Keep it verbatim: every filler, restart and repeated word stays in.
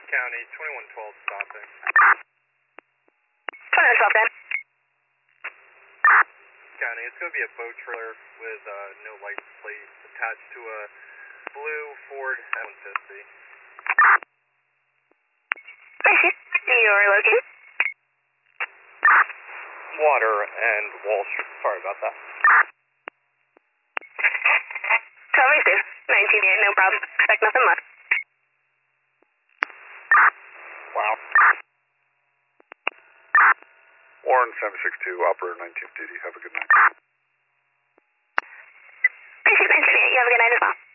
County, twenty-one twelve stopping. twenty-one twelve then. County, it's going to be a boat trailer with uh, no license plate attached to a blue Ford F one fifty. Your location? Water and Wall Street. Sorry about that. twelve oh two. nineteen eight, no problem. Expect nothing less. Wow. Warren seven six two, operator nineteenth duty. Have a good night. Appreciate nineteen eight. You have a good night as well.